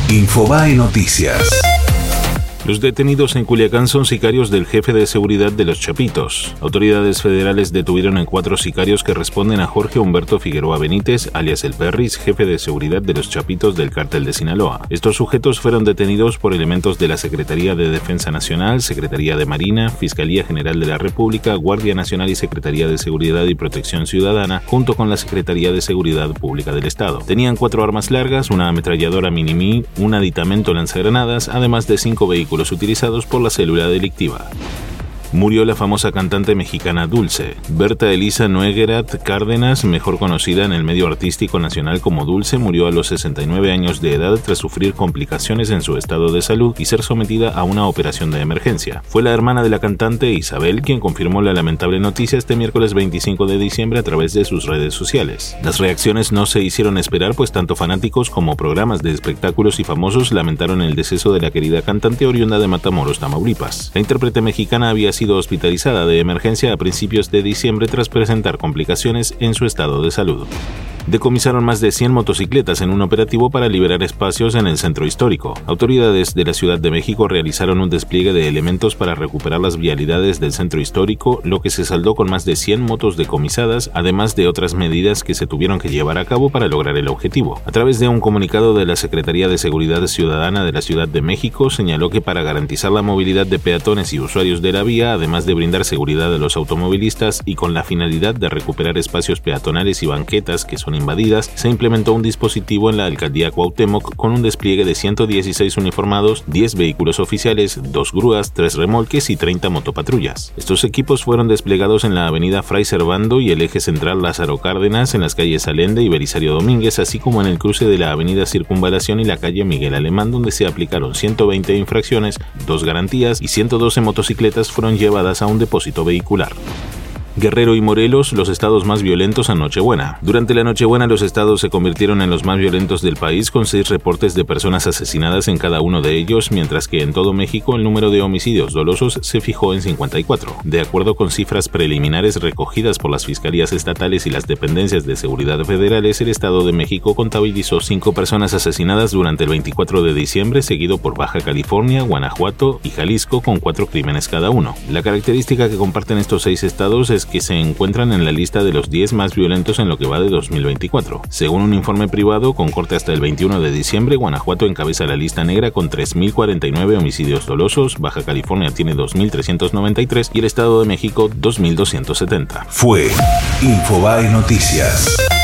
Infobae Noticias. Los detenidos en Culiacán son sicarios del jefe de seguridad de Los Chapitos. Autoridades federales detuvieron a 4 sicarios que responden a Jorge Humberto Figueroa Benítez, alias El Perris, jefe de seguridad de Los Chapitos del Cártel de Sinaloa. Estos sujetos fueron detenidos por elementos de la Secretaría de Defensa Nacional, Secretaría de Marina, Fiscalía General de la República, Guardia Nacional y Secretaría de Seguridad y Protección Ciudadana, junto con la Secretaría de Seguridad Pública del Estado. Tenían 4 armas largas, una ametralladora Mini-Me, un aditamento lanzagranadas, además de 5 vehículos utilizados por la célula delictiva. Murió la famosa cantante mexicana Dulce. Berta Elisa Noguerat Cárdenas, mejor conocida en el medio artístico nacional como Dulce, murió a los 69 años de edad tras sufrir complicaciones en su estado de salud y ser sometida a una operación de emergencia. Fue la hermana de la cantante Isabel quien confirmó la lamentable noticia este miércoles 25 de diciembre a través de sus redes sociales. Las reacciones no se hicieron esperar, pues tanto fanáticos como programas de espectáculos y famosos lamentaron el deceso de la querida cantante oriunda de Matamoros, Tamaulipas. La intérprete mexicana había sido hospitalizada de emergencia a principios de diciembre tras presentar complicaciones en su estado de salud. Decomisaron más de 100 motocicletas en un operativo para liberar espacios en el centro histórico. Autoridades de la Ciudad de México realizaron un despliegue de elementos para recuperar las vialidades del centro histórico, lo que se saldó con más de 100 motos decomisadas, además de otras medidas que se tuvieron que llevar a cabo para lograr el objetivo. A través de un comunicado de la Secretaría de Seguridad Ciudadana de la Ciudad de México, señaló que para garantizar la movilidad de peatones y usuarios de la vía, además de brindar seguridad a los automovilistas y con la finalidad de recuperar espacios peatonales y banquetas que son invadidas, se implementó un dispositivo en la alcaldía Cuauhtémoc con un despliegue de 116 uniformados, 10 vehículos oficiales, 2 grúas, 3 remolques y 30 motopatrullas. Estos equipos fueron desplegados en la avenida Fray Servando y el eje central Lázaro Cárdenas, en las calles Allende y Belisario Domínguez, así como en el cruce de la avenida Circunvalación y la calle Miguel Alemán, donde se aplicaron 120 infracciones, 2 garantías y 112 motocicletas fueron llevadas a un depósito vehicular. Guerrero y Morelos, los estados más violentos a Nochebuena. Durante la Nochebuena, los estados se convirtieron en los más violentos del país, con 6 reportes de personas asesinadas en cada uno de ellos, mientras que en todo México el número de homicidios dolosos se fijó en 54. De acuerdo con cifras preliminares recogidas por las fiscalías estatales y las dependencias de seguridad federales, el Estado de México contabilizó 5 personas asesinadas durante el 24 de diciembre, seguido por Baja California, Guanajuato y Jalisco, con 4 crímenes cada uno. La característica que comparten estos 6 estados es que se encuentran en la lista de los 10 más violentos en lo que va de 2024. Según un informe privado con corte hasta el 21 de diciembre, Guanajuato encabeza la lista negra con 3.049 homicidios dolosos, Baja California tiene 2.393 y el Estado de México 2.270. Fue Infobae Noticias.